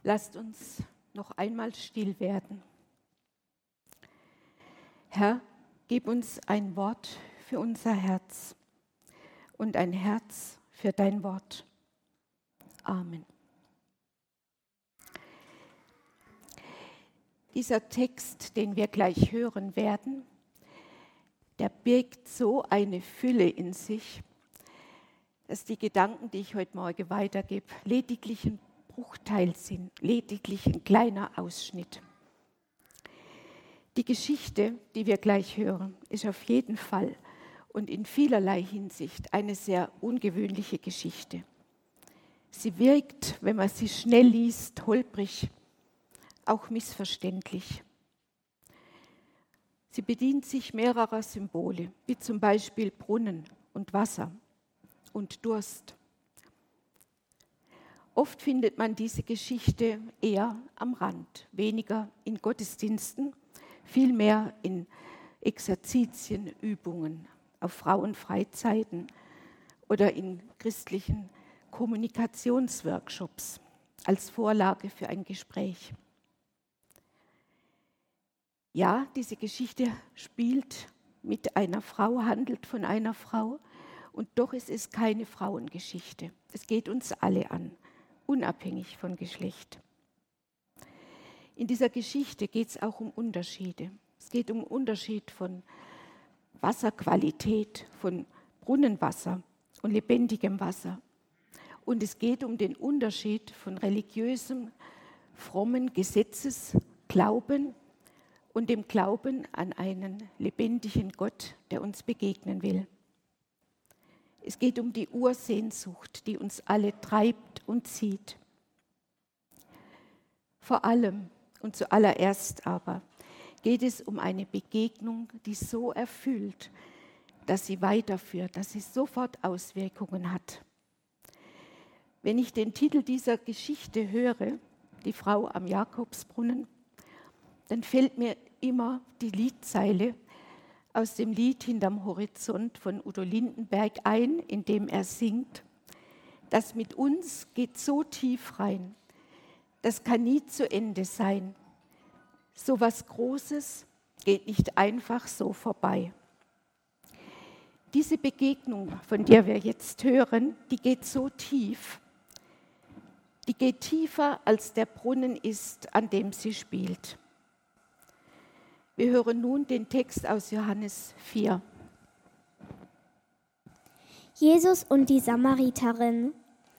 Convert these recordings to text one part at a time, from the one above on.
Lasst uns noch einmal still werden. Herr, gib uns ein Wort für unser Herz und ein Herz für dein Wort. Amen. Dieser Text, den wir gleich hören werden, der birgt so eine Fülle in sich, dass die Gedanken, die ich heute Morgen weitergebe, lediglich ein Bruchteil sind, lediglich ein kleiner Ausschnitt. Die Geschichte, die wir gleich hören, ist auf jeden Fall und in vielerlei Hinsicht eine sehr ungewöhnliche Geschichte. Sie wirkt, wenn man sie schnell liest, holprig, auch missverständlich. Sie bedient sich mehrerer Symbole, wie zum Beispiel Brunnen und Wasser und Durst. Oft findet man diese Geschichte eher am Rand, weniger in Gottesdiensten, vielmehr in Exerzitien, Übungen, auf Frauenfreizeiten oder in christlichen Kommunikationsworkshops als Vorlage für ein Gespräch. Ja, diese Geschichte spielt mit einer Frau, handelt von einer Frau und doch ist es keine Frauengeschichte. Es geht uns alle an, unabhängig von Geschlecht. In dieser Geschichte geht es auch um Unterschiede. Es geht um Unterschied von Wasserqualität, von Brunnenwasser und lebendigem Wasser. Und es geht um den Unterschied von religiösem, frommen Gesetzesglauben und dem Glauben an einen lebendigen Gott, der uns begegnen will. Es geht um die Ursehnsucht, die uns alle treibt und zieht. Vor allem und zuallererst aber geht es um eine Begegnung, die so erfüllt, dass sie weiterführt, dass sie sofort Auswirkungen hat. Wenn ich den Titel dieser Geschichte höre, die Frau am Jakobsbrunnen, dann fällt mir immer die Liedzeile aus dem Lied Hinterm Horizont von Udo Lindenberg ein, in dem er singt: Das mit uns geht so tief rein, das kann nie zu Ende sein. So was Großes geht nicht einfach so vorbei. Diese Begegnung, von der wir jetzt hören, die geht so tief. Die geht tiefer, als der Brunnen ist, an dem sie spielt. Wir hören nun den Text aus Johannes 4. Jesus und die Samariterin.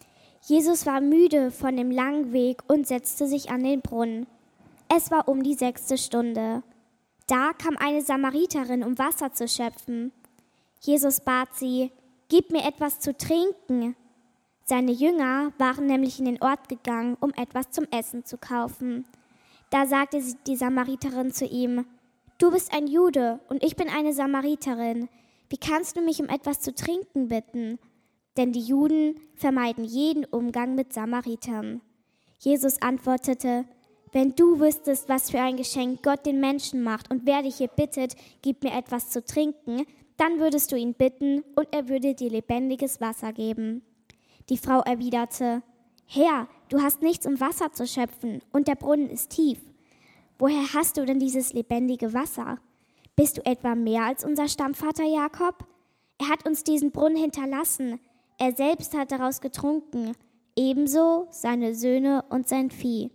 Jesus war müde von dem langen Weg und setzte sich an den Brunnen. Es war um die 6. Stunde. Da kam eine Samariterin, um Wasser zu schöpfen. Jesus bat sie: Gib mir etwas zu trinken. Seine Jünger waren nämlich in den Ort gegangen, um etwas zum Essen zu kaufen. Da sagte die Samariterin zu ihm: Du bist ein Jude und ich bin eine Samariterin. Wie kannst du mich um etwas zu trinken bitten? Denn die Juden vermeiden jeden Umgang mit Samaritern. Jesus antwortete: Wenn du wüsstest, was für ein Geschenk Gott den Menschen macht und wer dich hier bittet, gib mir etwas zu trinken, dann würdest du ihn bitten und er würde dir lebendiges Wasser geben. Die Frau erwiderte: Herr, du hast nichts, um Wasser zu schöpfen und der Brunnen ist tief. Woher hast du denn dieses lebendige Wasser? Bist du etwa mehr als unser Stammvater Jakob? Er hat uns diesen Brunnen hinterlassen. Er selbst hat daraus getrunken, ebenso seine Söhne und sein Vieh.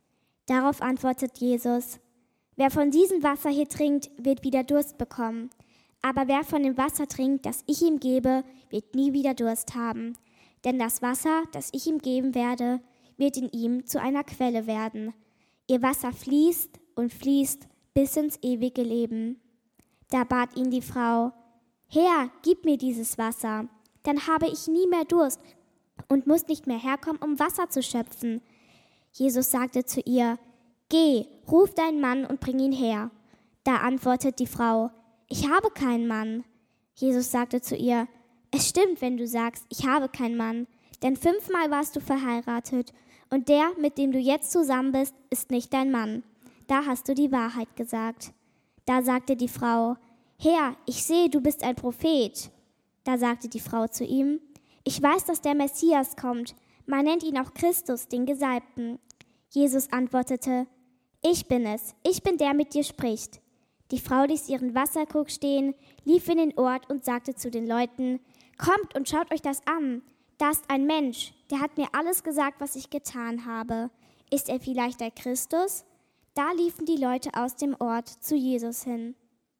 Darauf antwortet Jesus: Wer von diesem Wasser hier trinkt, wird wieder Durst bekommen. Aber wer von dem Wasser trinkt, das ich ihm gebe, wird nie wieder Durst haben. Denn das Wasser, das ich ihm geben werde, wird in ihm zu einer Quelle werden. Ihr Wasser fließt und fließt bis ins ewige Leben. Da bat ihn die Frau: Herr, gib mir dieses Wasser, dann habe ich nie mehr Durst und muss nicht mehr herkommen, um Wasser zu schöpfen. Jesus sagte zu ihr: Geh, ruf deinen Mann und bring ihn her. Da antwortet die Frau: Ich habe keinen Mann. Jesus sagte zu ihr: Es stimmt, wenn du sagst, ich habe keinen Mann, denn 5-mal warst du verheiratet und der, mit dem du jetzt zusammen bist, ist nicht dein Mann. Da hast du die Wahrheit gesagt. Da sagte die Frau: Herr, ich sehe, du bist ein Prophet. Da sagte die Frau zu ihm: Ich weiß, dass der Messias kommt. Man nennt ihn auch Christus, den Gesalbten. Jesus antwortete: Ich bin es, ich bin der mit dir spricht. Die Frau ließ ihren Wasserkrug stehen, lief in den Ort und sagte zu den Leuten: Kommt und schaut euch das an. Da ist ein Mensch, der hat mir alles gesagt, was ich getan habe. Ist er vielleicht der Christus? Da liefen die Leute aus dem Ort zu Jesus hin.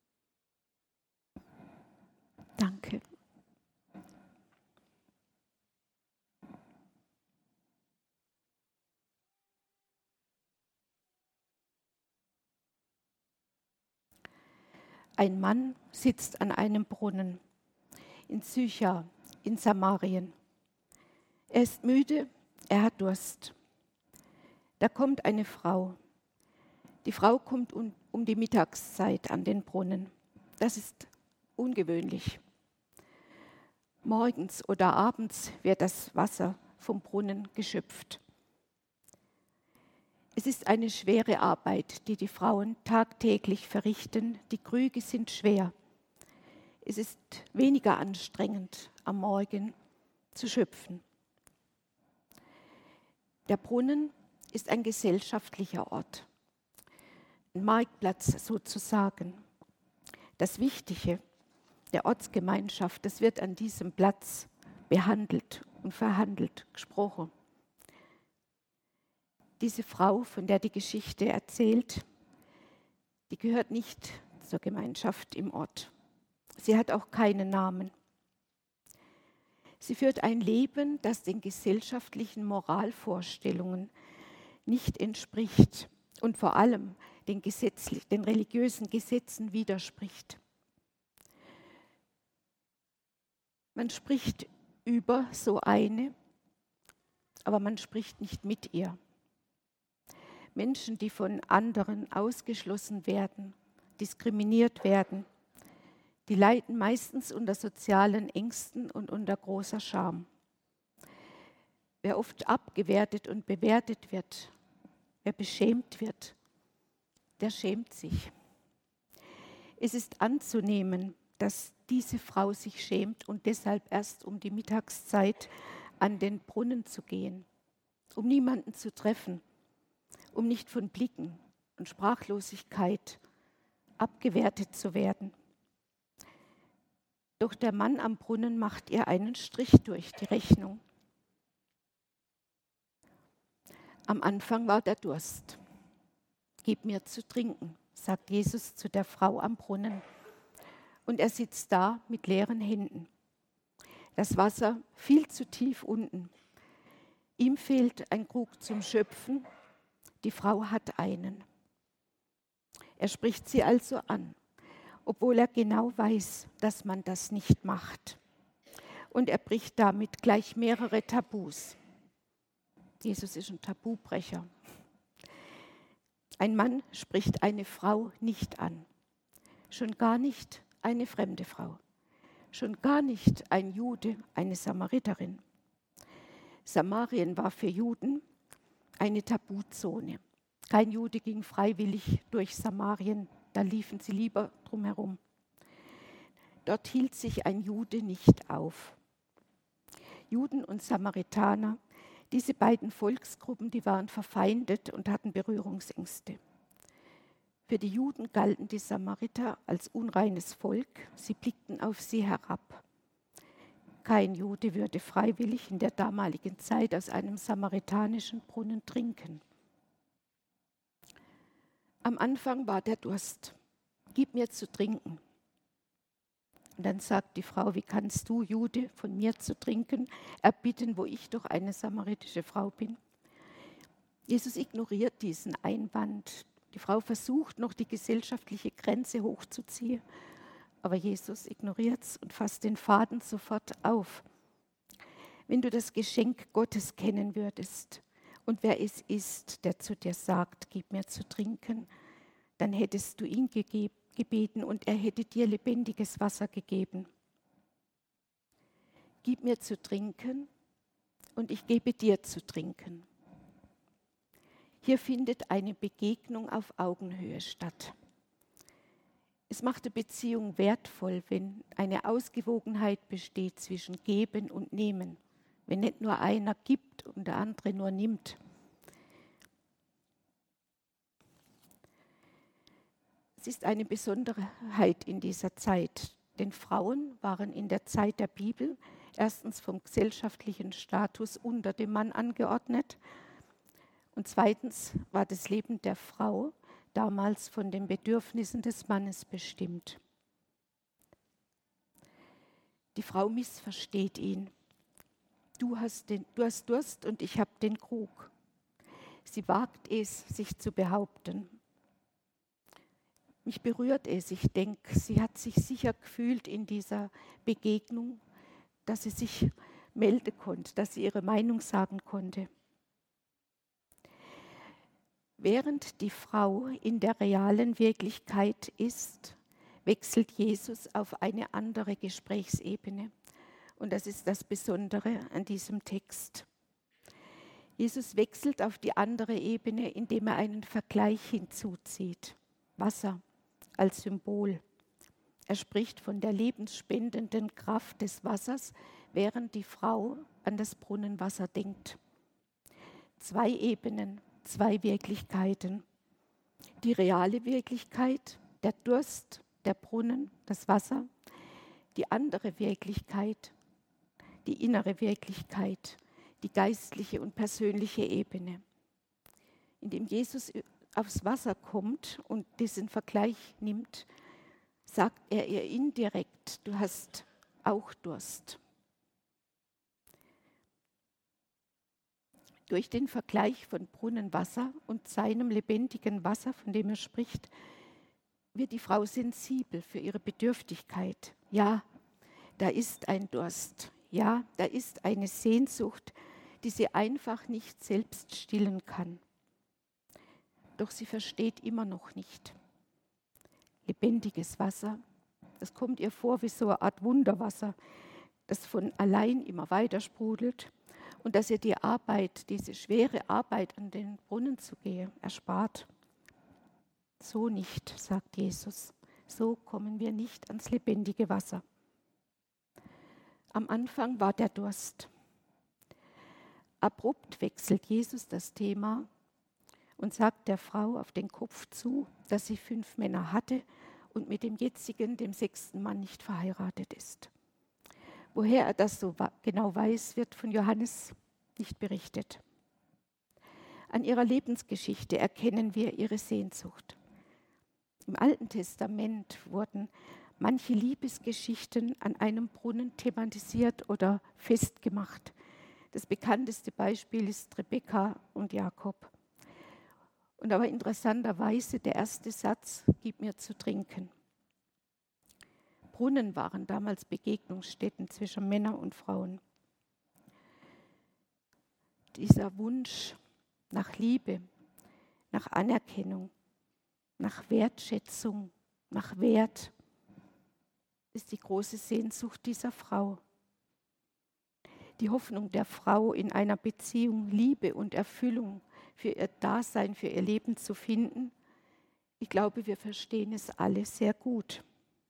Danke. Ein Mann sitzt an einem Brunnen in Sychar in Samarien. Er ist müde, er hat Durst. Da kommt eine Frau. Die Frau kommt um die Mittagszeit an den Brunnen. Das ist ungewöhnlich. Morgens oder abends wird das Wasser vom Brunnen geschöpft. Es ist eine schwere Arbeit, die die Frauen tagtäglich verrichten. Die Krüge sind schwer. Es ist weniger anstrengend, am Morgen zu schöpfen. Der Brunnen ist ein gesellschaftlicher Ort, ein Marktplatz sozusagen. Das Wichtige der Ortsgemeinschaft, das wird an diesem Platz behandelt und verhandelt, gesprochen. Diese Frau, von der die Geschichte erzählt, die gehört nicht zur Gemeinschaft im Ort. Sie hat auch keinen Namen. Sie führt ein Leben, das den gesellschaftlichen Moralvorstellungen nicht entspricht und vor allem den religiösen Gesetzen widerspricht. Man spricht über so eine, aber man spricht nicht mit ihr. Menschen, die von anderen ausgeschlossen werden, diskriminiert werden, die leiden meistens unter sozialen Ängsten und unter großer Scham. Wer oft abgewertet und bewertet wird, wer beschämt wird, der schämt sich. Es ist anzunehmen, dass diese Frau sich schämt und deshalb erst um die Mittagszeit an den Brunnen zu gehen, um niemanden zu treffen, um nicht von Blicken und Sprachlosigkeit abgewertet zu werden. Doch der Mann am Brunnen macht ihr einen Strich durch die Rechnung. Am Anfang war der Durst. Gib mir zu trinken, sagt Jesus zu der Frau am Brunnen. Und er sitzt da mit leeren Händen. Das Wasser viel zu tief unten. Ihm fehlt ein Krug zum Schöpfen. Die Frau hat einen. Er spricht sie also an, obwohl er genau weiß, dass man das nicht macht. Und er bricht damit gleich mehrere Tabus. Jesus ist ein Tabubrecher. Ein Mann spricht eine Frau nicht an, schon gar nicht eine fremde Frau, schon gar nicht ein Jude, eine Samariterin. Samarien war für Juden eine Tabuzone. Kein Jude ging freiwillig durch Samarien, da liefen sie lieber drumherum. Dort hielt sich ein Jude nicht auf. Juden und Samaritaner, diese beiden Volksgruppen, die waren verfeindet und hatten Berührungsängste. Für die Juden galten die Samariter als unreines Volk, sie blickten auf sie herab. Kein Jude würde freiwillig in der damaligen Zeit aus einem samaritanischen Brunnen trinken. Am Anfang war der Durst. Gib mir zu trinken. Und dann sagt die Frau, wie kannst du, Jude, von mir zu trinken erbitten, wo ich doch eine samaritische Frau bin? Jesus ignoriert diesen Einwand. Die Frau versucht noch, die gesellschaftliche Grenze hochzuziehen. Aber Jesus ignoriert es und fasst den Faden sofort auf. Wenn du das Geschenk Gottes kennen würdest und wer es ist, der zu dir sagt, gib mir zu trinken, dann hättest du ihn gebeten und er hätte dir lebendiges Wasser gegeben. Gib mir zu trinken und ich gebe dir zu trinken. Hier findet eine Begegnung auf Augenhöhe statt. Es macht die Beziehung wertvoll, wenn eine Ausgewogenheit besteht zwischen Geben und Nehmen, wenn nicht nur einer gibt und der andere nur nimmt. Es ist eine Besonderheit in dieser Zeit, denn Frauen waren in der Zeit der Bibel erstens vom gesellschaftlichen Status unter dem Mann angeordnet und zweitens war das Leben der Frau damals von den Bedürfnissen des Mannes bestimmt. Die Frau missversteht ihn. Du hast Durst und ich habe den Krug. Sie wagt es, sich zu behaupten. Mich berührt es, ich denke, sie hat sich sicher gefühlt in dieser Begegnung, dass sie sich melden konnte, dass sie ihre Meinung sagen konnte. Während die Frau in der realen Wirklichkeit ist, wechselt Jesus auf eine andere Gesprächsebene. Und das ist das Besondere an diesem Text. Jesus wechselt auf die andere Ebene, indem er einen Vergleich hinzuzieht. Wasser als Symbol. Er spricht von der lebensspendenden Kraft des Wassers, während die Frau an das Brunnenwasser denkt. 2 Ebenen, 2 Wirklichkeiten. Die reale Wirklichkeit, der Durst, der Brunnen, das Wasser. Die andere Wirklichkeit, die innere Wirklichkeit, die geistliche und persönliche Ebene. Indem Jesus aufs Wasser kommt und diesen Vergleich nimmt, sagt er ihr indirekt, du hast auch Durst. Durch den Vergleich von Brunnenwasser und seinem lebendigen Wasser, von dem er spricht, wird die Frau sensibel für ihre Bedürftigkeit. Ja, da ist ein Durst. Ja, da ist eine Sehnsucht, die sie einfach nicht selbst stillen kann. Doch sie versteht immer noch nicht. Lebendiges Wasser, das kommt ihr vor wie so eine Art Wunderwasser, das von allein immer weiter sprudelt und dass ihr die Arbeit, diese schwere Arbeit an den Brunnen zu gehen, erspart. So nicht, sagt Jesus, so kommen wir nicht ans lebendige Wasser. Am Anfang war der Durst. Abrupt wechselt Jesus das Thema und sagt der Frau auf den Kopf zu, dass sie 5 Männer hatte und mit dem jetzigen, dem 6. Mann, nicht verheiratet ist. Woher er das so genau weiß, wird von Johannes nicht berichtet. An ihrer Lebensgeschichte erkennen wir ihre Sehnsucht. Im Alten Testament wurden manche Liebesgeschichten an einem Brunnen thematisiert oder festgemacht. Das bekannteste Beispiel ist Rebekka und Jakob. Und aber interessanterweise der erste Satz, gib mir zu trinken. Brunnen waren damals Begegnungsstätten zwischen Männern und Frauen. Dieser Wunsch nach Liebe, nach Anerkennung, nach Wertschätzung, nach Wert, ist die große Sehnsucht dieser Frau. Die Hoffnung der Frau, in einer Beziehung Liebe und Erfüllung für ihr Dasein, für ihr Leben zu finden, ich glaube, wir verstehen es alle sehr gut.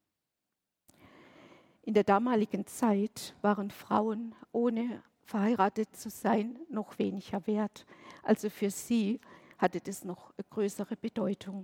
In der damaligen Zeit waren Frauen, ohne verheiratet zu sein, noch weniger wert. Also für sie hatte das noch eine größere Bedeutung.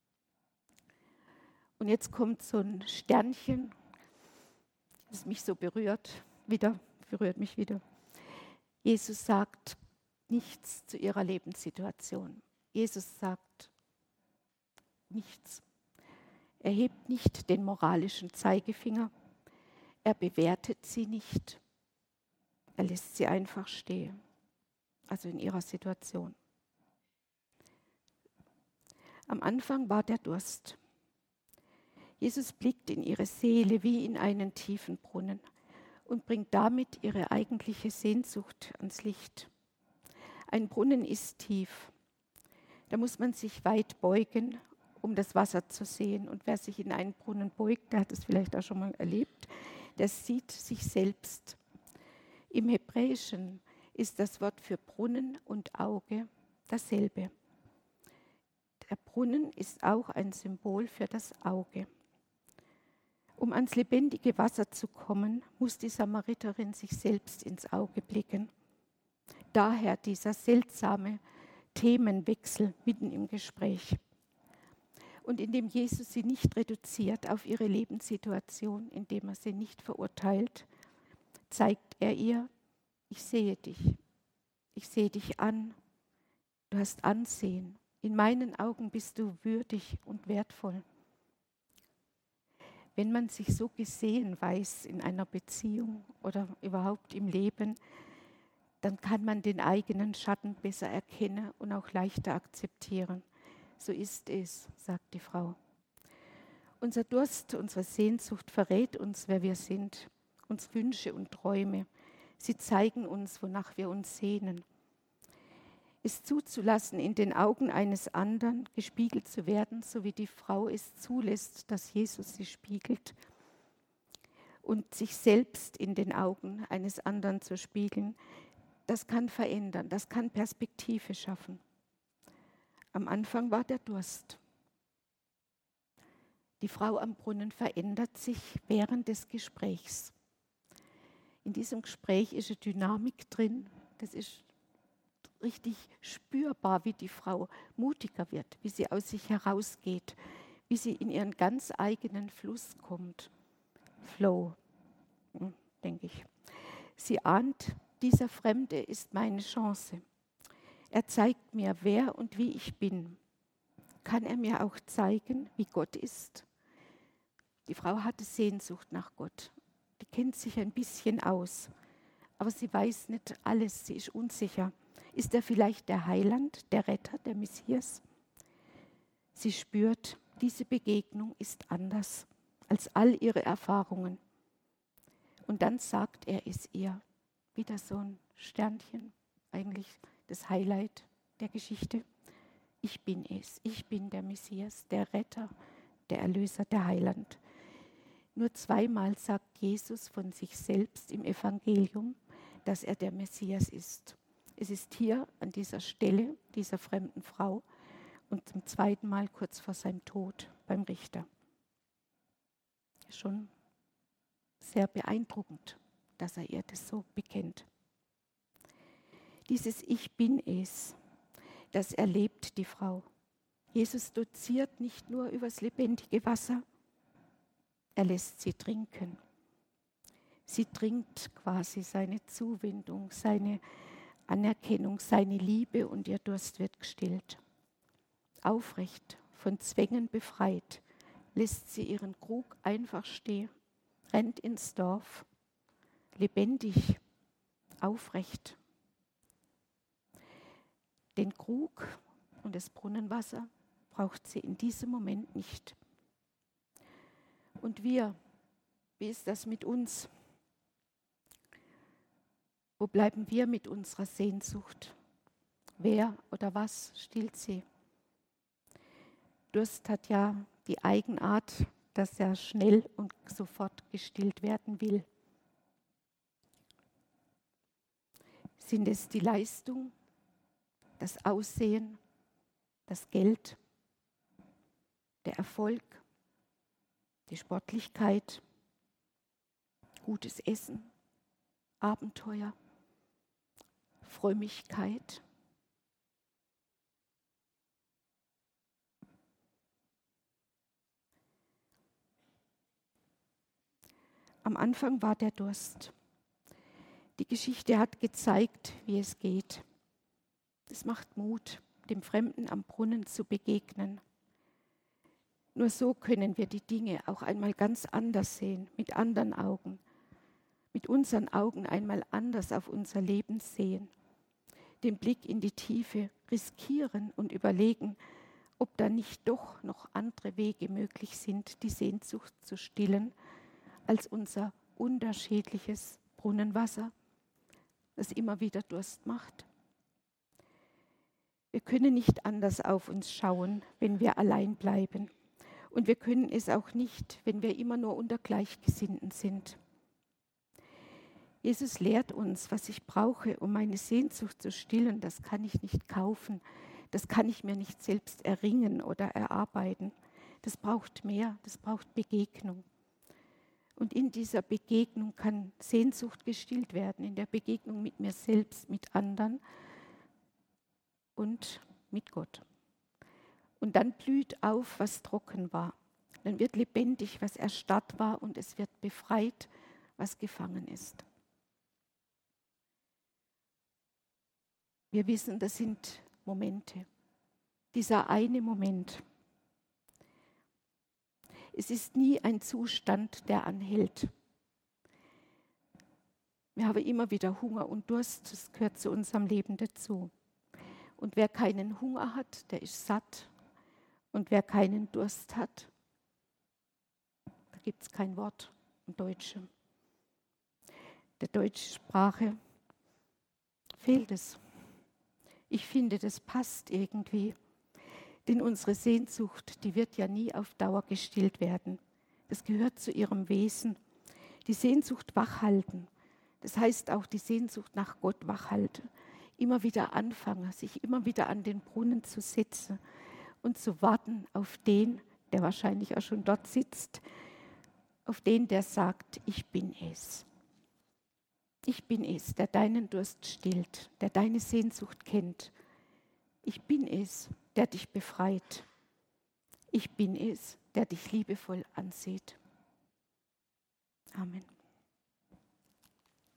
Und jetzt kommt so ein Sternchen, das mich so berührt mich wieder. Jesus sagt nichts zu ihrer Lebenssituation. Jesus sagt nichts. Er hebt nicht den moralischen Zeigefinger. Er bewertet sie nicht. Er lässt sie einfach stehen. Also in ihrer Situation. Am Anfang war der Durst. Jesus blickt in ihre Seele wie in einen tiefen Brunnen und bringt damit ihre eigentliche Sehnsucht ans Licht. Ein Brunnen ist tief. Da muss man sich weit beugen, um das Wasser zu sehen. Und wer sich in einen Brunnen beugt, der hat es vielleicht auch schon mal erlebt, der sieht sich selbst. Im Hebräischen ist das Wort für Brunnen und Auge dasselbe. Der Brunnen ist auch ein Symbol für das Auge. Um ans lebendige Wasser zu kommen, muss die Samariterin sich selbst ins Auge blicken. Daher dieser seltsame Themenwechsel mitten im Gespräch. Und indem Jesus sie nicht reduziert auf ihre Lebenssituation, indem er sie nicht verurteilt, zeigt er ihr, ich sehe dich an, du hast Ansehen, in meinen Augen bist du würdig und wertvoll. Wenn man sich so gesehen weiß in einer Beziehung oder überhaupt im Leben, dann kann man den eigenen Schatten besser erkennen und auch leichter akzeptieren. So ist es, sagt die Frau. Unser Durst, unsere Sehnsucht verrät uns, wer wir sind, unsere Wünsche und Träume. Sie zeigen uns, wonach wir uns sehnen. Es zuzulassen, in den Augen eines anderen gespiegelt zu werden, so wie die Frau es zulässt, dass Jesus sie spiegelt, und sich selbst in den Augen eines anderen zu spiegeln, das kann verändern, das kann Perspektive schaffen. Am Anfang war der Durst. Die Frau am Brunnen verändert sich während des Gesprächs. In diesem Gespräch ist eine Dynamik drin, das ist richtig spürbar, wie die Frau mutiger wird, wie sie aus sich herausgeht, wie sie in ihren ganz eigenen Fluss kommt. Flow, denke ich. Sie ahnt, dieser Fremde ist meine Chance. Er zeigt mir, wer und wie ich bin. Kann er mir auch zeigen, wie Gott ist? Die Frau hatte Sehnsucht nach Gott. Die kennt sich ein bisschen aus, aber sie weiß nicht alles, sie ist unsicher. Ist er vielleicht der Heiland, der Retter, der Messias? Sie spürt, diese Begegnung ist anders als all ihre Erfahrungen. Und dann sagt er es ihr. Wieder so ein Sternchen, eigentlich das Highlight der Geschichte. Ich bin es, ich bin der Messias, der Retter, der Erlöser, der Heiland. Nur zweimal sagt Jesus von sich selbst im Evangelium, dass er der Messias ist. Es ist hier an dieser Stelle dieser fremden Frau und zum zweiten Mal kurz vor seinem Tod beim Richter. Schon sehr beeindruckend, dass er ihr das so bekennt. Dieses Ich bin es, das erlebt die Frau. Jesus doziert nicht nur übers lebendige Wasser, er lässt sie trinken. Sie trinkt quasi seine Zuwendung, seine Anerkennung, seine Liebe und ihr Durst wird gestillt. Aufrecht, von Zwängen befreit, lässt sie ihren Krug einfach stehen, rennt ins Dorf, lebendig, aufrecht. Den Krug und das Brunnenwasser braucht sie in diesem Moment nicht. Und wir, wie ist das mit uns? Wo bleiben wir mit unserer Sehnsucht? Wer oder was stillt sie? Durst hat ja die Eigenart, dass er schnell und sofort gestillt werden will. Sind es die Leistung, das Aussehen, das Geld, der Erfolg, die Sportlichkeit, gutes Essen, Abenteuer, Frömmigkeit? Am Anfang war der Durst. Die Geschichte hat gezeigt, wie es geht. Es macht Mut, dem Fremden am Brunnen zu begegnen. Nur so können wir die Dinge auch einmal ganz anders sehen, mit anderen Augen. Mit unseren Augen einmal anders auf unser Leben sehen. Den Blick in die Tiefe riskieren und überlegen, ob da nicht doch noch andere Wege möglich sind, die Sehnsucht zu stillen, als unser unterschiedliches Brunnenwasser, das immer wieder Durst macht. Wir können nicht anders auf uns schauen, wenn wir allein bleiben. Und wir können es auch nicht, wenn wir immer nur unter Gleichgesinnten sind. Jesus lehrt uns, was ich brauche, um meine Sehnsucht zu stillen. Das kann ich nicht kaufen. Das kann ich mir nicht selbst erringen oder erarbeiten. Das braucht mehr, das braucht Begegnung. Und in dieser Begegnung kann Sehnsucht gestillt werden, in der Begegnung mit mir selbst, mit anderen und mit Gott. Und dann blüht auf, was trocken war. Dann wird lebendig, was erstarrt war, und es wird befreit, was gefangen ist. Wir wissen, das sind Momente. Dieser eine Moment. Es ist nie ein Zustand, der anhält. Wir haben immer wieder Hunger und Durst, das gehört zu unserem Leben dazu. Und wer keinen Hunger hat, der ist satt. Und wer keinen Durst hat, da gibt es kein Wort im Deutschen. Der deutschen Sprache fehlt es. Ich finde, das passt irgendwie. Denn unsere Sehnsucht, die wird ja nie auf Dauer gestillt werden. Das gehört zu ihrem Wesen. Die Sehnsucht wachhalten. Das heißt auch die Sehnsucht nach Gott wachhalten. Immer wieder anfangen, sich immer wieder an den Brunnen zu setzen und zu warten auf den, der wahrscheinlich auch schon dort sitzt, auf den, der sagt, ich bin es. Ich bin es, der deinen Durst stillt, der deine Sehnsucht kennt. Ich bin es, der dich befreit. Ich bin es, der dich liebevoll ansieht. Amen.